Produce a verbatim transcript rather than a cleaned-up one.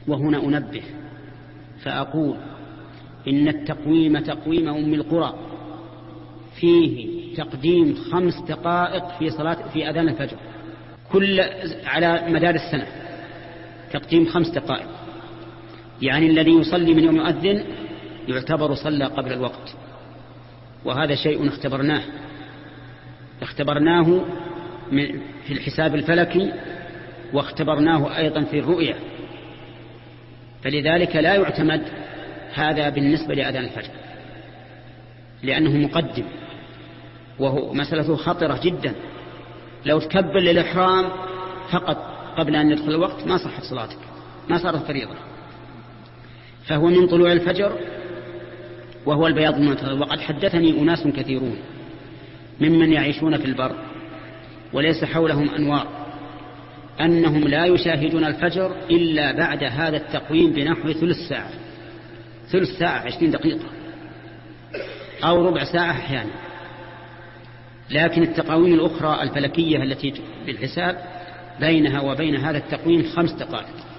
وهنا أنبه فأقول إن التقويم تقويم أم القرى فيه تقديم خمس دقائق في صلاة في أذان الفجر كل على مدار السنة، تقديم خمس دقائق، يعني الذي يصلي من يوم يؤذن يعتبر صلى قبل الوقت. وهذا شيء اختبرناه اختبرناه في الحساب الفلكي واختبرناه أيضا في الرؤية، فلذلك لا يعتمد هذا بالنسبة لأذان الفجر لأنه مقدم، وهو مسألة خطرة جدا. لو تكبر للإحرام فقط قبل أن يدخل الوقت ما صحت صلاتك، ما صارت فريضة. فهو من طلوع الفجر وهو البياض المنتظر. وقد حدثني أناس كثيرون ممن يعيشون في البر وليس حولهم أنوار أنهم لا يشاهدون الفجر إلا بعد هذا التقويم بنحو ثلث ساعة ثلث ساعة عشرين دقيقة أو ربع ساعة أحيانا. لكن التقاويم الأخرى الفلكية التي بالحساب بينها وبين هذا التقويم خمس دقائق.